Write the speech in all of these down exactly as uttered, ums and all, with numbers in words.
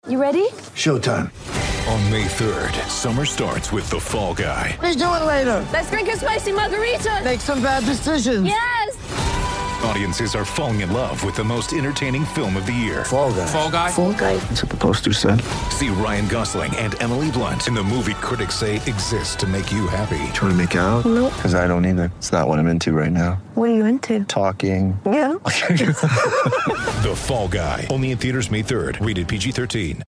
You ready? Showtime. On May third, summer starts with The Fall Guy. Let's do it later. Let's drink a spicy margarita. Make some bad decisions. Yes! Audiences are falling in love with the most entertaining film of the year. Fall Guy. Fall Guy? Fall guy. That's what the poster said. See Ryan Gosling and Emily Blunt in the movie critics say exists to make you happy. Trying to make it out? Nope. Because I don't either. It's not what I'm into right now. What are you into? Talking. Yeah. The Fall Guy. Only in theaters May third. Rated P G thirteen.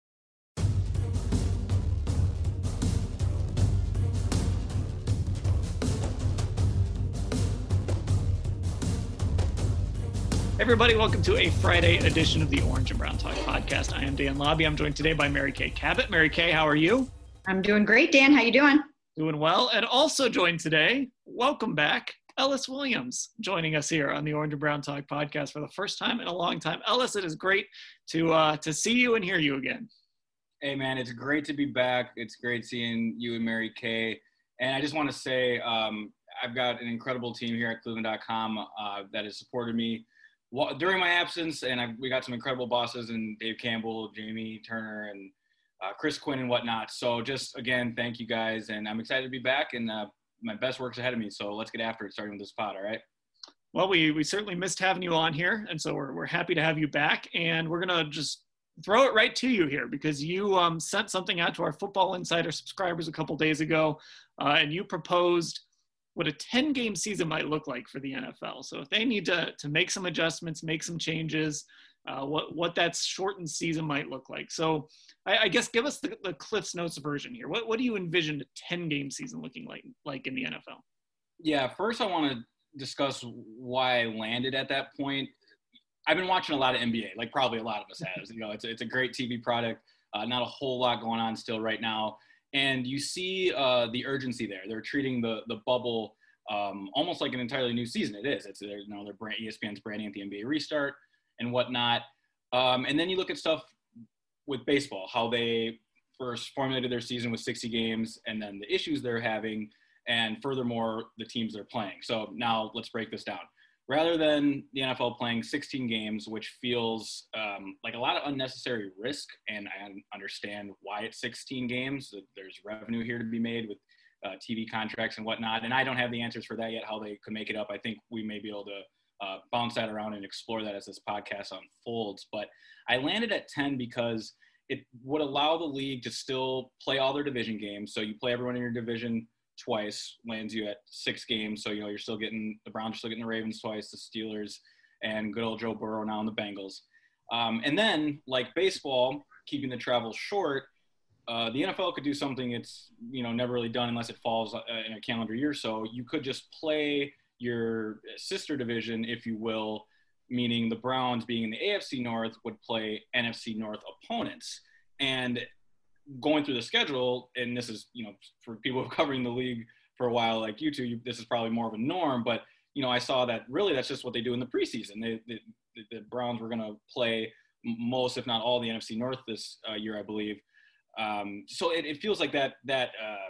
Everybody, welcome to a Friday edition of the Orange and Brown Talk podcast. I am Dan Lobby. I'm joined today by Mary Kay Cabot. Mary Kay, how are you? I'm doing great, Dan. How you doing? Doing well. And also joined today, welcome back, Ellis Williams, joining us here on the Orange and Brown Talk podcast for the first time in a long time. Ellis, it is great to uh, to see you and hear you again. Hey, man, it's great to be back. It's great seeing you and Mary Kay. And I just want to say um, I've got an incredible team here at Cleveland dot com uh, that has supported me during my absence, and I, we got some incredible bosses and Dave Campbell, Jamie Turner, and uh, Chris Quinn and whatnot. So just, again, thank you guys, and I'm excited to be back, and uh, my best work's ahead of me. So let's get after it, starting with this pod, all right? Well, we we certainly missed having you on here, and so we're we're happy to have you back, and we're going to just throw it right to you here because you um, sent something out to our Football Insider subscribers a couple days ago, uh, and you proposed what a ten-game season might look like for the N F L. So if they need to to make some adjustments, make some changes, uh, what what that shortened season might look like. So I, I guess give us the, the Cliff's Notes version here. What what do you envision a ten-game season looking like like in the N F L? Yeah, first I want to discuss why I landed at that point. I've been watching a lot of N B A, like probably a lot of us have. You know, it's it's a great T V product. Uh, not a whole lot going on still right now. And you see uh, the urgency there. They're treating the the bubble um, almost like an entirely new season. It is. It's you know, their brand, E S P N's branding at the N B A restart and whatnot. Um, and then you look at stuff with baseball, how they first formulated their season with sixty games, and then the issues they're having, and furthermore, the teams they're playing. So now let's break this down. Rather than the N F L playing sixteen games, which feels um, like a lot of unnecessary risk, and I understand why it's sixteen games. There's revenue here to be made with uh, T V contracts and whatnot, and I don't have the answers for that yet, how they could make it up. I think we may be able to uh, bounce that around and explore that as this podcast unfolds. But I landed at ten because it would allow the league to still play all their division games. So you play everyone in your division twice, lands you at six games. So, you know, you're still getting the Browns, are still getting the Ravens twice, the Steelers, and good old Joe Burrow now in the Bengals. Um, and then, like baseball, keeping the travel short, uh, the N F L could do something it's, you know, never really done unless it falls uh, in a calendar year. So you could just play your sister division, if you will, meaning the Browns being in the A F C North would play N F C North opponents. And going through the schedule, and this is, you know, for people covering the league for a while like you two, you, this is probably more of a norm, but, you know, I saw that really that's just what they do in the preseason. They, they, the Browns were going to play most, if not all, the N F C North this uh, year, I believe. Um, so it, it feels like that that um,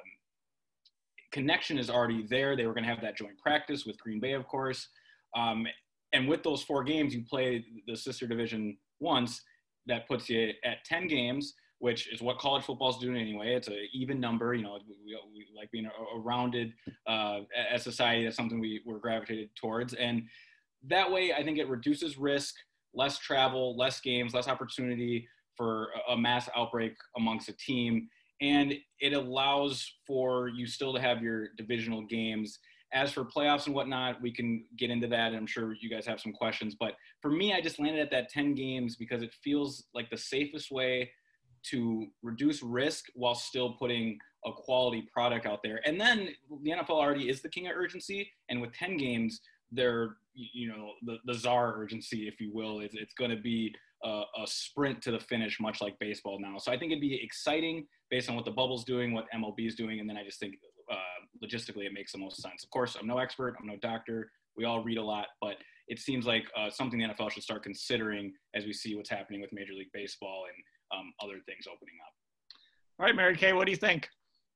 connection is already there. They were going to have that joint practice with Green Bay, of course. Um, and with those four games, you play the sister division once. That puts you at ten games, which is what college football is doing anyway. It's an even number. You know, we, we like being a, a rounded uh, as society. That's something we, we're gravitated towards. And that way, I think it reduces risk, less travel, less games, less opportunity for a, a mass outbreak amongst a team. And it allows for you still to have your divisional games. As for playoffs and whatnot, we can get into that. And I'm sure you guys have some questions. But for me, I just landed at that ten games because it feels like the safest way to reduce risk while still putting a quality product out there. And then the N F L already is the king of urgency. And with ten games, they're, you know, the, the czar urgency, if you will, is it's going to be a, a sprint to the finish, much like baseball now. So I think it'd be exciting based on what the bubble's doing, what M L B is doing. And then I just think uh, logistically it makes the most sense. Of course, I'm no expert. I'm no doctor. We all read a lot, but it seems like uh, something the N F L should start considering as we see what's happening with Major League Baseball and um, other things opening up. All right, Mary Kay, what do you think?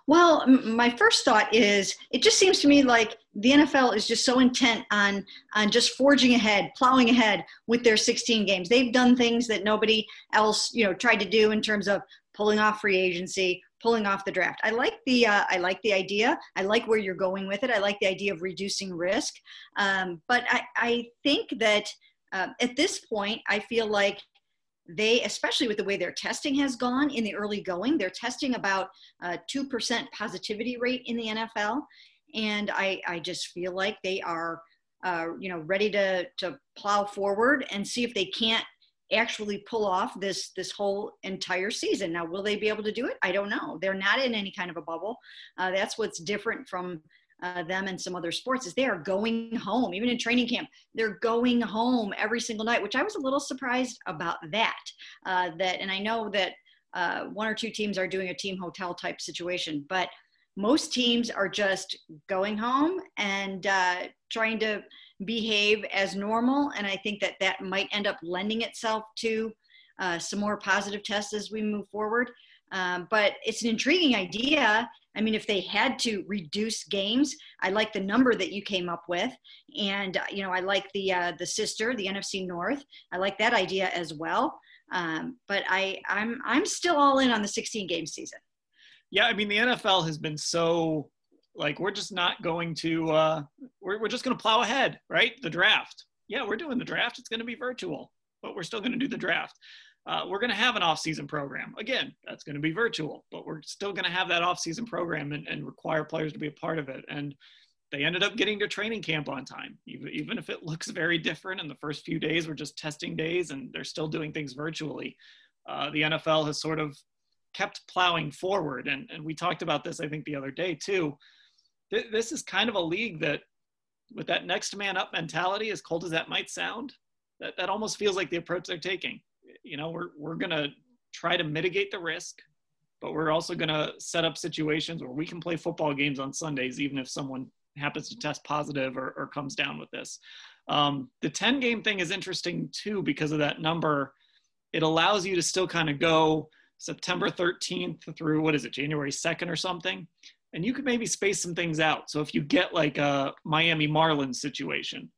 Well, m- my first thought is it just seems to me like the N F L is just so intent on on just forging ahead, plowing ahead with their sixteen games. They've done things that nobody else, you know, tried to do in terms of pulling off free agency, pulling off the draft. I like the uh, I like the idea. I like where you're going with it. I like the idea of reducing risk. Um, but I, I think that uh, at this point, I feel like they, especially with the way their testing has gone in the early going, they're testing about a two percent positivity rate in the N F L. And I, I just feel like they are, uh, you know, ready to, to plow forward and see if they can't actually pull off this, this whole entire season. Now, will they be able to do it? I don't know. They're not in any kind of a bubble. Uh, that's what's different from Uh, them and some other sports is they are going home, even in training camp. They're going home every single night, which I was a little surprised about that. Uh, that, and I know that uh, one or two teams are doing a team hotel type situation, but most teams are just going home and uh, trying to behave as normal. And I think that that might end up lending itself to uh, some more positive tests as we move forward. Um, but it's an intriguing idea. I mean, if they had to reduce games, I like the number that you came up with. And, uh, you know, I like the uh, the sister, the N F C North. I like that idea as well. Um, but I, I'm I'm still all in on the sixteen game season. Yeah, I mean, the N F L has been so, like, we're just not going to, uh, we're, we're just going to plow ahead, right? The draft. Yeah, we're doing the draft. It's going to be virtual, but we're still going to do the draft. Uh, we're going to have an off-season program. Again, that's going to be virtual, but we're still going to have that off-season program and, and require players to be a part of it. And they ended up getting to training camp on time, even, even if it looks very different. And the first few days were just testing days, and they're still doing things virtually. Uh, the N F L has sort of kept plowing forward. And, and we talked about this, I think, the other day too. Th- this is kind of a league that, with that next man up mentality, as cold as that might sound, that, that almost feels like the approach they're taking. You know, we're we're going to try to mitigate the risk, but we're also going to set up situations where we can play football games on Sundays, even if someone happens to test positive or, or comes down with this. Um, the ten game thing is interesting too, because of that number. It allows you to still kind of go September thirteenth through, what is it, January second or something. And you could maybe space some things out. So if you get like a Miami Marlins situation,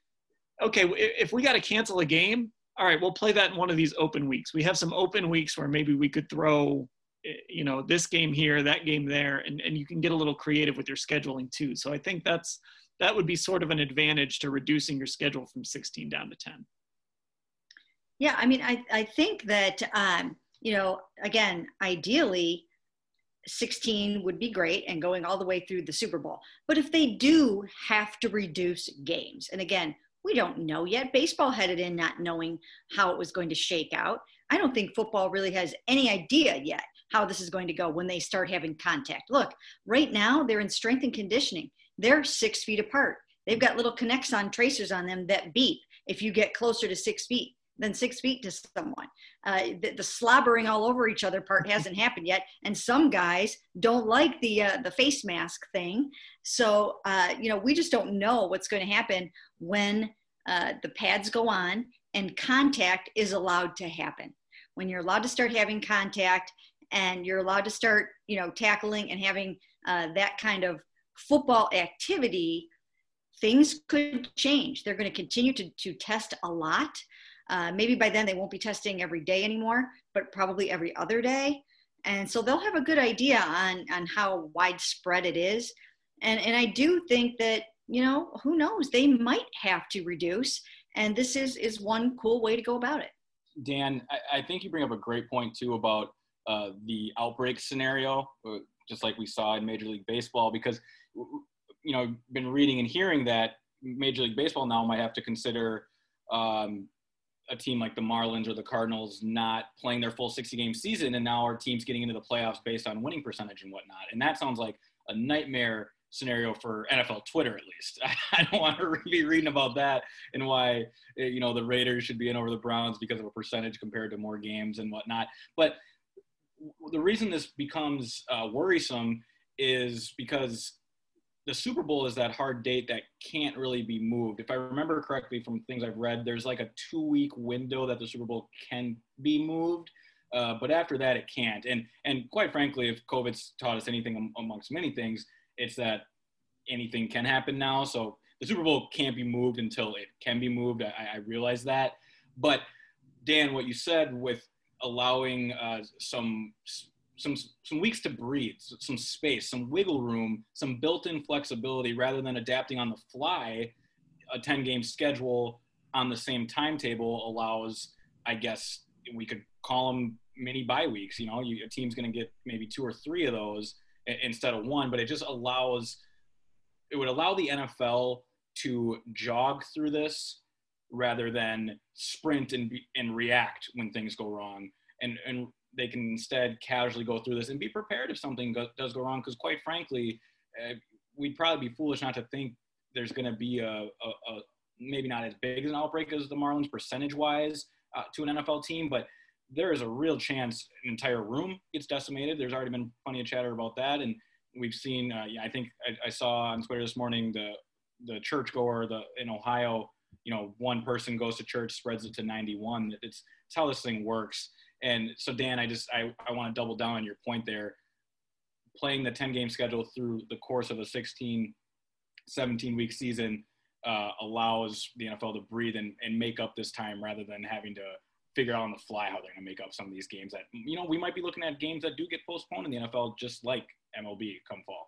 okay, if we got to cancel a game, all right, we'll play that in one of these open weeks. We have some open weeks where maybe we could throw, you know, this game here, that game there, and, and you can get a little creative with your scheduling too. So I think that's, that would be sort of an advantage to reducing your schedule from sixteen down to ten. Yeah, I mean, I, I think that, um, you know, again, ideally, sixteen would be great and going all the way through the Super Bowl. But if they do have to reduce games, and again, we don't know yet. Baseball headed in not knowing how it was going to shake out. I don't think football really has any idea yet how this is going to go when they start having contact. Look, right now they're in strength and conditioning. They're six feet apart. They've got little Connexon tracers on them that beep if you get closer to six feet than six feet to someone. Uh, the, the slobbering all over each other part hasn't happened yet. And some guys don't like the uh, the face mask thing. So, uh, you know, we just don't know what's going to happen when uh, the pads go on and contact is allowed to happen. When you're allowed to start having contact and you're allowed to start, you know, tackling and having uh, that kind of football activity, things could change. They're going to continue to, to test a lot. Uh, maybe by then they won't be testing every day anymore, but probably every other day. And so they'll have a good idea on, on how widespread it is. And, and I do think that, you know, who knows, they might have to reduce. And this is, is one cool way to go about it. Dan, I, I think you bring up a great point too about uh, the outbreak scenario, uh, just like we saw in Major League Baseball, because, you know, been reading and hearing that Major League Baseball now might have to consider um, a team like the Marlins or the Cardinals not playing their full sixty game season. And now our team's getting into the playoffs based on winning percentage and whatnot. And that sounds like a nightmare scenario for N F L Twitter, at least. I don't want to be reading about that and why, you know, the Raiders should be in over the Browns because of a percentage compared to more games and whatnot. But the reason this becomes uh, worrisome is because the Super Bowl is that hard date that can't really be moved. If I remember correctly from things I've read, there's like a two week window that the Super Bowl can be moved. Uh, but after that, it can't. And and quite frankly, if COVID's taught us anything amongst many things, it's that anything can happen now. So the Super Bowl can't be moved until it can be moved. I, I realize that. But Dan, what you said with allowing uh, some some some weeks to breathe, some space, some wiggle room, some built-in flexibility, rather than adapting on the fly, a ten-game schedule on the same timetable allows, I guess we could call them mini bye weeks. You know, you, a team's going to get maybe two or three of those instead of one, but it just allows, it would allow the N F L to jog through this rather than sprint and be, and react when things go wrong. And, and they can instead casually go through this and be prepared if something go, does go wrong. Because quite frankly, uh, we'd probably be foolish not to think there's going to be a, a, a maybe not as big as an outbreak as the Marlins percentage-wise uh, to an N F L team, but there is a real chance an entire room gets decimated. There's already been plenty of chatter about that, and we've seen. Uh, yeah, I think I, I saw on Twitter this morning the the churchgoer the in Ohio. You know, one person goes to church, spreads it to ninety-one. It's it's how this thing works. And so, Dan, I just I, I want to double down on your point there. Playing the ten-game schedule through the course of a sixteen, seventeen-week season uh, allows the N F L to breathe and, and make up this time rather than having to figure out on the fly how they're going to make up some of these games that, you know, we might be looking at games that do get postponed in the N F L, just like M L B come fall.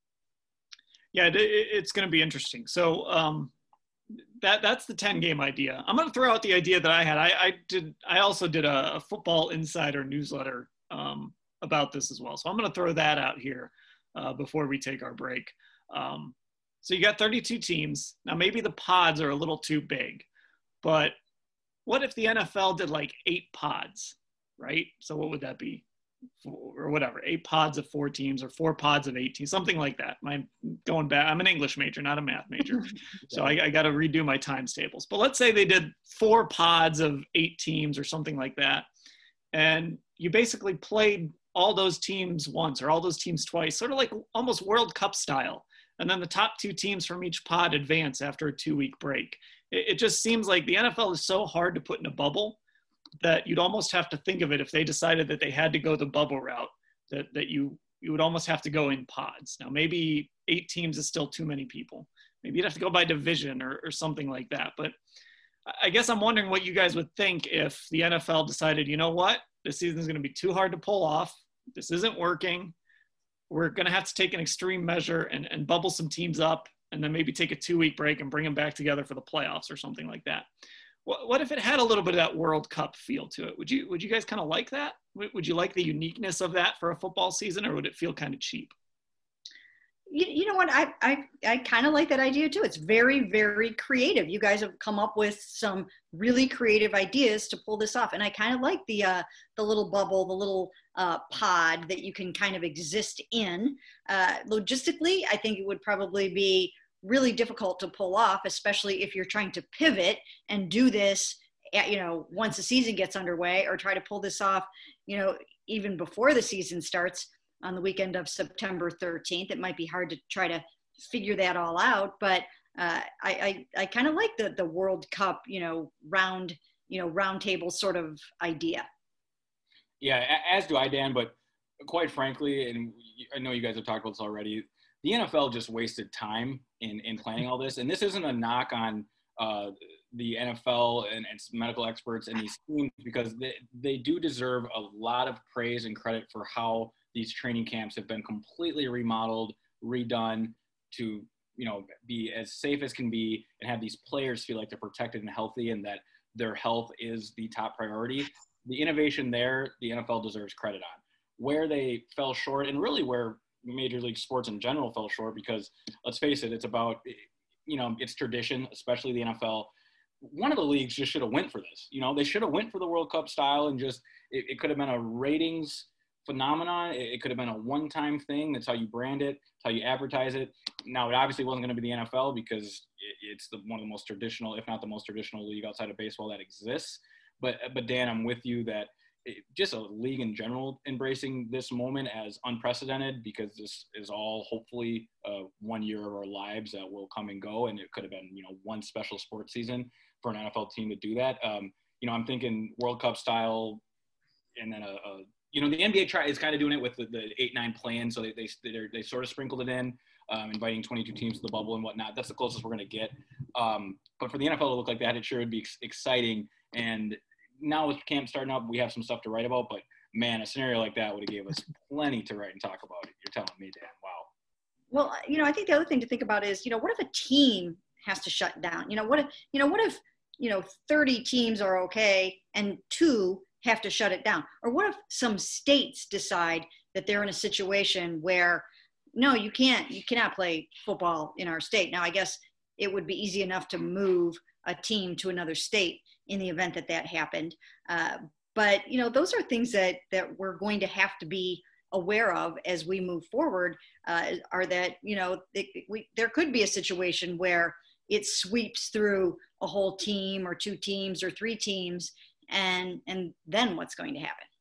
Yeah, it, it's going to be interesting. So um, that that's the ten game idea. I'm going to throw out the idea that I had. I, I did. I also did a, a Football Insider newsletter um, about this as well. So I'm going to throw that out here uh, before we take our break. Um, so you got thirty-two teams. Now maybe the pods are a little too big, but what if the N F L did like eight pods, right? So what would that be? Four, or whatever, eight pods of four teams or four pods of eight teams, something like that. I'm going back. I'm an English major, not a math major. So I, I got to redo my times tables. But let's say they did four pods of eight teams or something like that. And you basically played all those teams once or all those teams twice, sort of like almost World Cup style. And then the top two teams from each pod advance after a two-week break. It, it just seems like the N F L is so hard to put in a bubble that you'd almost have to think of it if they decided that they had to go the bubble route, that, that you, you would almost have to go in pods. Now, maybe eight teams is still too many people. Maybe you'd have to go by division or, or something like that. But I guess I'm wondering what you guys would think if the N F L decided, you know what, this season is going to be too hard to pull off. This isn't working. We're going to have to take an extreme measure and, and bubble some teams up and then maybe take a two-week break and bring them back together for the playoffs or something like that. What, what if it had a little bit of that World Cup feel to it? Would you would you guys kind of like that? Would, would you like the uniqueness of that for a football season, or would it feel kind of cheap? You, you know what? I I, I kind of like that idea too. It's very, very creative. You guys have come up with some really creative ideas to pull this off. And I kind of like the uh, the little bubble, the little uh, pod that you can kind of exist in. Uh, logistically, I think it would probably be really difficult to pull off, especially if you're trying to pivot and do this, at, you know, once the season gets underway, or try to pull this off, you know, even before the season starts on the weekend of September thirteenth. It might be hard to try to figure that all out, but uh, I, I, I kind of like the, the World Cup, you know, round, you know, round table sort of idea. Yeah, as do I, Dan, but quite frankly, and I know you guys have talked about this already, the N F L just wasted time in, in planning all this. And this isn't a knock on uh, the N F L and, and medical experts and these teams, because they, they do deserve a lot of praise and credit for how these training camps have been completely remodeled, redone to, you know, be as safe as can be and have these players feel like they're protected and healthy and that their health is the top priority. The innovation there, the N F L deserves credit on. Where they fell short, and really where Major League Sports in general fell short, because let's face it, it's about, you know, it's tradition, especially the N F L. One of the leagues just should have went for this. You know, they should have went for the World Cup style and just, it, it could have been a ratings phenomenon. It, it could have been a one-time thing. That's how you brand it. That's how you advertise it. Now, it obviously wasn't going to be the N F L because it, it's the, one of the most traditional, if not the most traditional league outside of baseball that exists. But, but Dan, I'm with you that it, just a league in general embracing this moment as unprecedented, because this is all hopefully uh, one year of our lives that will come and go. And it could have been, you know, one special sports season for an N F L team to do that. Um, you know, I'm thinking World Cup style and then a, a you know, the N B A try is kind of doing it with the, the eight nine plan, so they they they sort of sprinkled it in, um, inviting twenty-two teams to the bubble and whatnot. That's the closest we're going to get. Um, but for the N F L to look like that, it sure would be ex- exciting. And now with camp starting up, we have some stuff to write about. But man, a scenario like that would have gave us plenty to write and talk about. You're telling me, Dan? Wow. Well, you know, I think the other thing to think about is, you know, what if a team has to shut down? You know, what if, you know, what if, you know, thirty teams are okay and two have to shut it down? Or what if some states decide that they're in a situation where, no, you can't, you cannot play football in our state. Now, I guess it would be easy enough to move a team to another state in the event that that happened. Uh, but, you know, those are things that, that we're going to have to be aware of as we move forward, uh, are that, you know, it, we, there could be a situation where it sweeps through a whole team or two teams or three teams. And and then what's going to happen?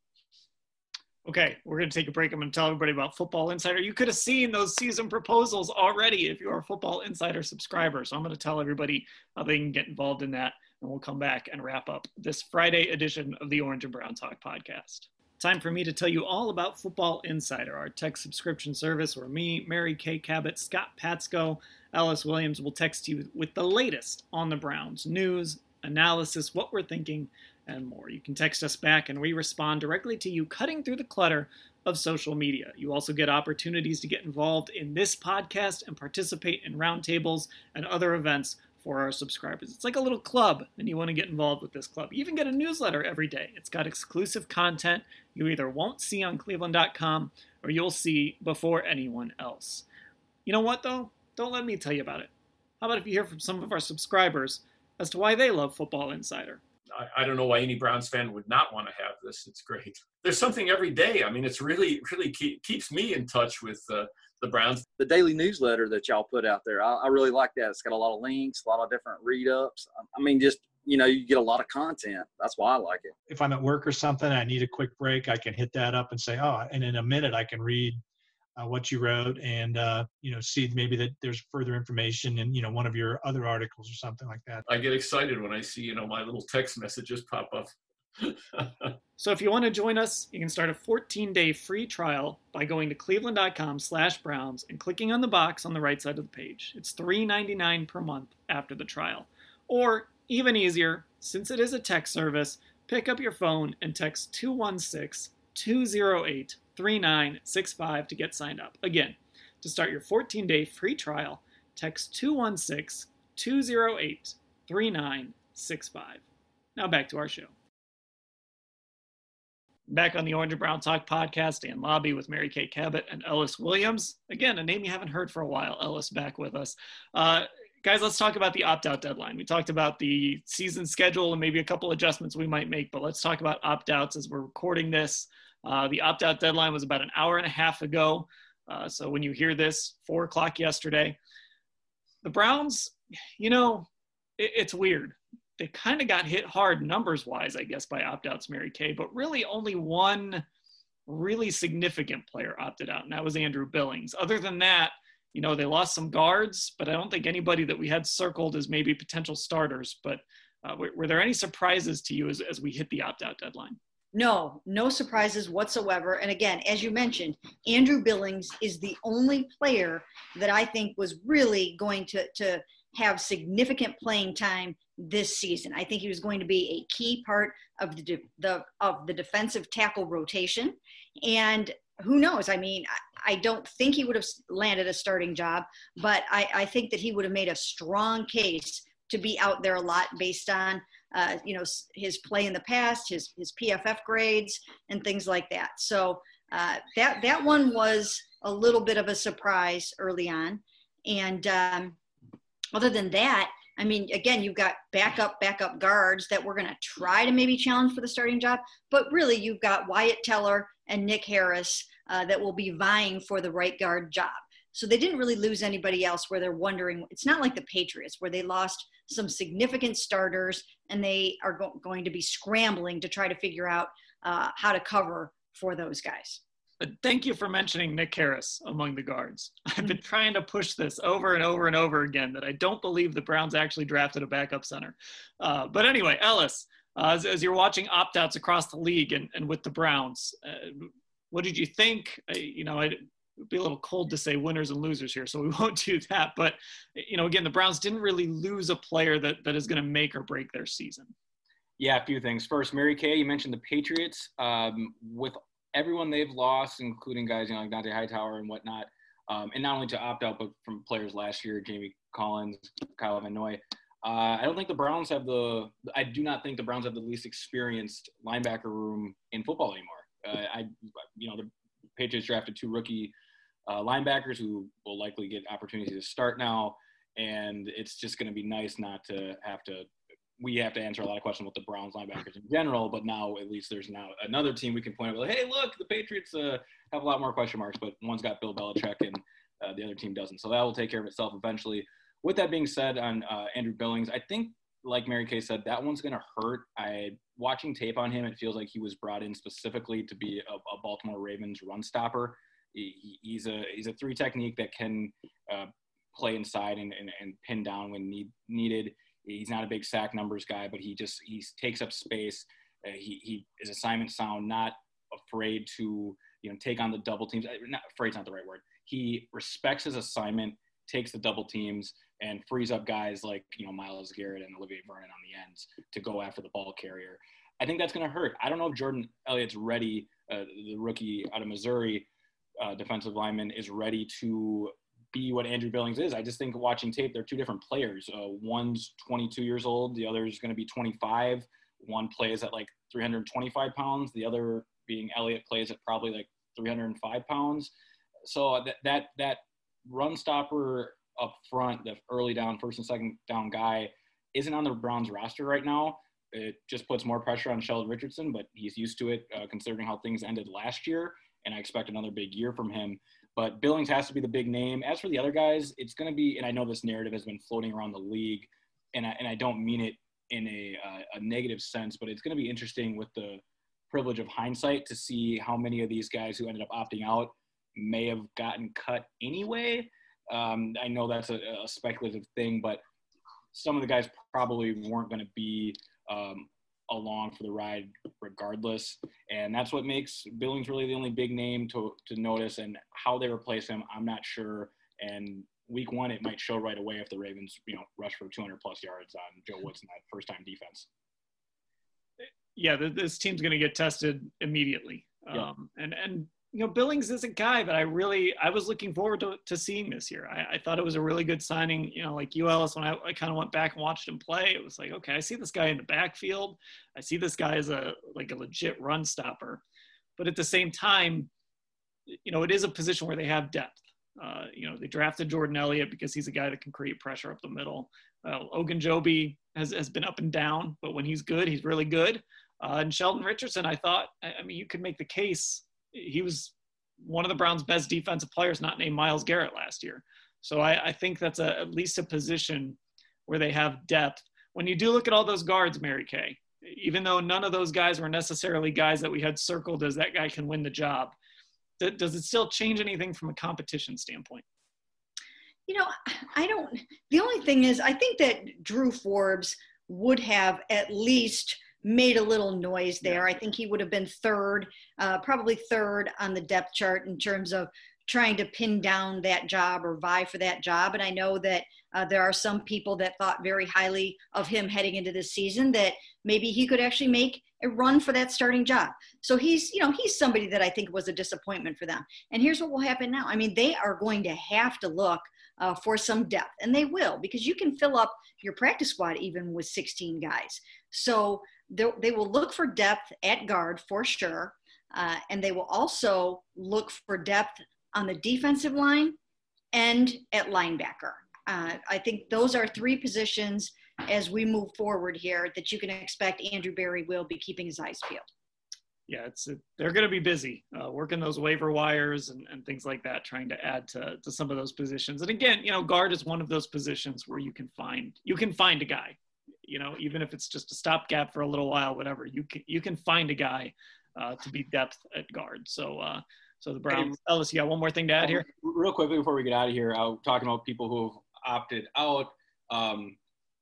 Okay, we're going to take a break. I'm going to tell everybody about Football Insider. You could have seen those season proposals already if you're a Football Insider subscriber. So I'm going to tell everybody how they can get involved in that, and we'll come back and wrap up this Friday edition of the Orange and Brown Talk podcast. Time for me to tell you all about Football Insider, our text subscription service where me, Mary Kay Cabot, Scott Patsko, Ellis Williams will text you with the latest on the Browns, news, analysis, what we're thinking, and more. You can text us back and we respond directly to you, cutting through the clutter of social media. You also get opportunities to get involved in this podcast and participate in roundtables and other events for our subscribers. It's like a little club, and you want to get involved with this club. You even get a newsletter every day. It's got exclusive content you either won't see on cleveland dot com or you'll see before anyone else. You know what, though? Don't let me tell you about it. How about if you hear from some of our subscribers as to why they love Football Insider? I, I don't know why any Browns fan would not want to have this. It's great. There's something every day. I mean, it's really, really keep, keeps me in touch with uh, the Browns. The daily newsletter that y'all put out there, I, I really like that. It's got a lot of links, a lot of different read-ups. I mean, just, you know, you get a lot of content. That's why I like it. If I'm at work or something, I need a quick break, I can hit that up and say, oh, and in a minute I can read uh, what you wrote and, uh, you know, see maybe that there's further information in, you know, one of your other articles or something like that. I get excited when I see, you know, my little text messages pop up. So if you want to join us, you can start a fourteen-day free trial by going to cleveland dot com slash Browns and clicking on the box on the right side of the page. It's three dollars and ninety-nine cents per month after the trial. Or, even easier, since it is a text service, pick up your phone and text two one six, two zero eight, three nine six five to get signed up. Again, to start your fourteen-day free trial, text two one six, two zero eight, three nine six five. Now back to our show. Back on the Orange and Brown Talk podcast and lobby with Mary Kay Cabot and Ellis Williams. Again, a name you haven't heard for a while. Ellis back with us. Uh, guys, let's talk about the opt-out deadline. We talked about the season schedule and maybe a couple adjustments we might make, but let's talk about opt-outs as we're recording this. Uh, the opt-out deadline was about an hour and a half ago. Uh, so when you hear this, four o'clock yesterday. The Browns, you know, it, it's weird. They kind of got hit hard numbers-wise, I guess, by opt-outs, Mary Kay, but really only one really significant player opted out, and that was Andrew Billings. Other than that, you know, they lost some guards, but I don't think anybody that we had circled as maybe potential starters. But uh, were, were there any surprises to you as, as we hit the opt-out deadline? No, no surprises whatsoever. And again, as you mentioned, Andrew Billings is the only player that I think was really going to, to have significant playing time this season. I think he was going to be a key part of the, de- the of the defensive tackle rotation. And who knows? I mean, I, I don't think he would have landed a starting job, but I, I think that he would have made a strong case to be out there a lot based on, uh, you know, his play in the past, his his P F F grades, and things like that. So uh, that that one was a little bit of a surprise early on. And um, other than that, I mean, again, you've got backup, backup guards that we're going to try to maybe challenge for the starting job. But really, you've got Wyatt Teller and Nick Harris uh, that will be vying for the right guard job. So they didn't really lose anybody else where they're wondering. It's not like the Patriots where they lost some significant starters and they are go- going to be scrambling to try to figure out uh, how to cover for those guys. Thank you for mentioning Nick Harris among the guards. I've been trying to push this over and over and over again that I don't believe the Browns actually drafted a backup center. Uh, but anyway, Ellis, Uh, as, as you're watching opt-outs across the league and, and with the Browns, uh, what did you think? Uh, you know, I'd, it'd be a little cold to say winners and losers here, so we won't do that. But, you know, again, the Browns didn't really lose a player that, that is going to make or break their season. Yeah, a few things. First, Mary Kay, you mentioned the Patriots. Um, with everyone they've lost, including guys, you know, like Dante Hightower and whatnot, um, and not only to opt out, but from players last year, Jamie Collins, Kyle Van Noy. Uh, I don't think the Browns have the – I do not think the Browns have the least experienced linebacker room in football anymore. Uh, I, you know, the Patriots drafted two rookie uh, linebackers who will likely get opportunities to start now, and it's just going to be nice not to have to – we have to answer a lot of questions with the Browns linebackers in general, but now at least there's now another team we can point out, like, hey, look, the Patriots uh, have a lot more question marks, but one's got Bill Belichick and uh, the other team doesn't. So that will take care of itself eventually. With that being said, on uh, Andrew Billings, I think, like Mary Kay said, that one's going to hurt. I watching tape on him, it feels like he was brought in specifically to be a, a Baltimore Ravens run stopper. He, he's a he's a three technique that can uh, play inside and, and, and pin down when need, needed. He's not a big sack numbers guy, but he just he takes up space. Uh, he he is assignment sound, not afraid to you know take on the double teams. Not afraid's not the right word. He respects his assignment, takes the double teams, and frees up guys like, you know, Myles Garrett and Olivier Vernon on the ends to go after the ball carrier. I think that's going to hurt. I don't know if Jordan Elliott's ready, uh, the rookie out of Missouri, uh, defensive lineman, is ready to be what Andrew Billings is. I just think watching tape, they're two different players. Uh, one's twenty-two years old. The other is going to be twenty-five. One plays at like three hundred twenty-five pounds. The other, being Elliott, plays at probably like three hundred five pounds. So that, that, that run stopper up front, the early down, first and second down guy, isn't on the Browns roster right now. It just puts more pressure on Sheldon Richardson, but he's used to it uh, considering how things ended last year, and I expect another big year from him. But Billings has to be the big name. As for the other guys, it's going to be, and I know this narrative has been floating around the league, and I, and I don't mean it in a, uh, a negative sense, but it's going to be interesting with the privilege of hindsight to see how many of these guys who ended up opting out may have gotten cut anyway. Um, I know that's a, a speculative thing, but some of the guys probably weren't going to be um, along for the ride regardless. And that's what makes Billings really the only big name to, to notice, and how they replace him, I'm not sure. And week one, it might show right away if the Ravens, you know, rush for two hundred plus yards on Joe Woods in that first time defense. Yeah, this team's going to get tested immediately. Yeah. Um, and, and, you know, Billings is a guy that I really, I was looking forward to, to seeing this year. I, I thought it was a really good signing. You know, like you, Ellis, when I, I kind of went back and watched him play, it was like, okay, I see this guy in the backfield. I see this guy as a, like a legit run stopper. But at the same time, you know, it is a position where they have depth. Uh, you know, they drafted Jordan Elliott because he's a guy that can create pressure up the middle. Uh, Ogunjobi has, has been up and down, but when he's good, he's really good. Uh, and Sheldon Richardson, I thought, I mean, you could make the case. He was one of the Browns' best defensive players, not named Myles Garrett last year. So I, I think that's a, at least a position where they have depth. When you do look at all those guards, Mary Kay, even though none of those guys were necessarily guys that we had circled as that guy can win the job, th- does it still change anything from a competition standpoint? You know, I don't – the only thing is I think that Drew Forbes would have at least – made a little noise there. I think he would have been third, uh, probably third on the depth chart in terms of trying to pin down that job or vie for that job. And I know that uh, there are some people that thought very highly of him heading into this season, that maybe he could actually make a run for that starting job. So he's, you know, he's somebody that I think was a disappointment for them. And here's what will happen now. I mean, they are going to have to look uh, for some depth, and they will, because you can fill up your practice squad even with sixteen guys. So they will look for depth at guard for sure. Uh, and they will also look for depth on the defensive line and at linebacker. Uh, I think those are three positions as we move forward here that you can expect Andrew Berry will be keeping his eyes peeled. Yeah, it's a, they're going to be busy uh, working those waiver wires and, and things like that, trying to add to, to some of those positions. And again, you know, guard is one of those positions where you can find, you can find a guy. You know, even if it's just a stopgap for a little while, whatever, you can you can find a guy uh, to be depth at guard. So, uh, so the Browns. Ellis, you got one more thing to add here? Real quickly before we get out of here, I was talking about people who have opted out. Um,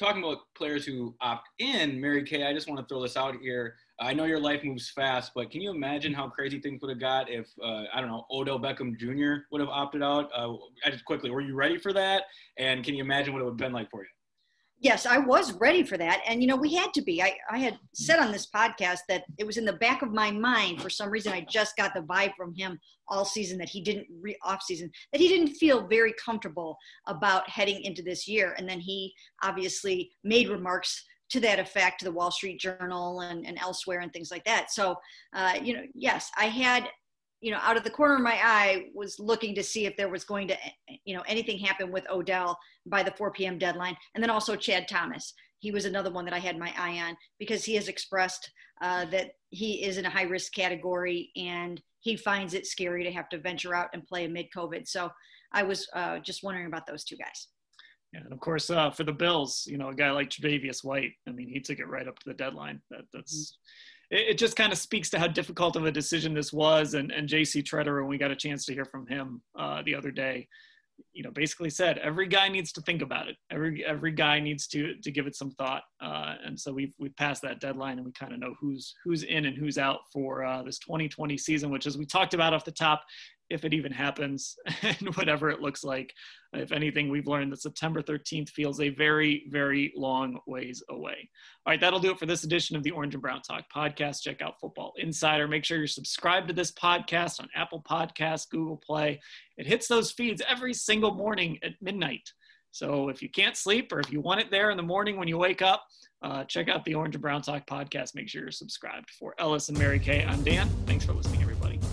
talking about players who opt in, Mary Kay, I just want to throw this out here. I know your life moves fast, but can you imagine how crazy things would have got if, uh, I don't know, Odell Beckham Junior would have opted out? Uh, I just quickly, were you ready for that? And can you imagine what it would have been like for you? Yes, I was ready for that. And, you know, we had to be. I, I had said on this podcast that it was in the back of my mind. For some reason, I just got the vibe from him all season that he didn't, re- off season, that he didn't feel very comfortable about heading into this year. And then he obviously made remarks to that effect to the Wall Street Journal and, and elsewhere and things like that. So, uh, you know, yes, I had, you know, out of the corner of my eye was looking to see if there was going to, you know, anything happen with Odell by the four p.m. deadline. And then also Chad Thomas. He was another one that I had my eye on because he has expressed uh, that he is in a high risk category and he finds it scary to have to venture out and play amid COVID. So I was uh, just wondering about those two guys. Yeah, and of course, uh, for the Bills, you know, a guy like Tre'Davious White, I mean, he took it right up to the deadline. That that's it, it just kind of speaks to how difficult of a decision this was. And and J C Tretter, when we got a chance to hear from him uh, the other day, you know, basically said every guy needs to think about it. Every every guy needs to to give it some thought. Uh, and so we've we've passed that deadline, and we kind of know who's who's in and who's out for uh, this twenty twenty season, which, as we talked about off the top, if it even happens and whatever it looks like. If anything, we've learned that September thirteenth feels a very, very long ways away. All right, that'll do it for this edition of the Orange and Brown Talk podcast. Check out Football Insider. Make sure you're subscribed to this podcast on Apple Podcasts, Google Play. It hits those feeds every single morning at midnight. So if you can't sleep or if you want it there in the morning when you wake up, uh, check out the Orange and Brown Talk podcast. Make sure you're subscribed. For Ellis and Mary Kay, I'm Dan. Thanks for listening, everybody.